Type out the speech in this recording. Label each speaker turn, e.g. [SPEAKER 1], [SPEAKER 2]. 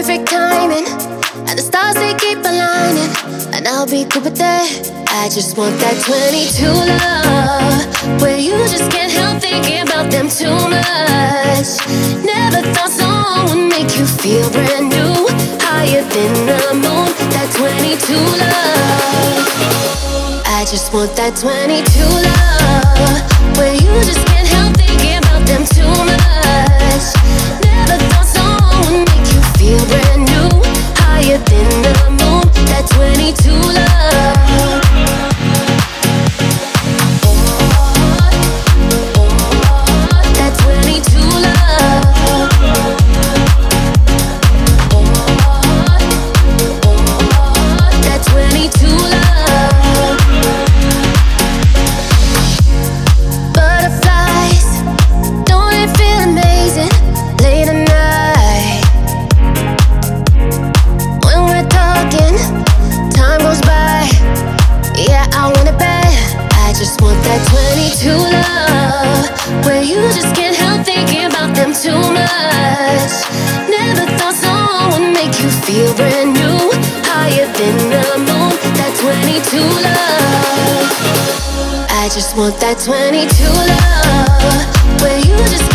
[SPEAKER 1] perfect timing, and the stars they keep aligning, and I'll be cool with that. I just want that 22 love, where you just can't help thinking about them too much. Never thought someone would make you feel brand new, higher than the moon. That 22 love, I just want that 22 love, where you just can't help thinking about them too much. Never thought someone would make you feel brand new, higher than the moon. That 22 love. That 22 love. That 22 love. Butterflies, don't it feel amazing? Late at night, when we're talking, time goes by. Yeah, I want it bad. I just want that 22 love, where you just can't help thinking about them too much. Never thought someone would make you feel brand new, higher than the moon. That 22 love, I just want that 22 love, where you just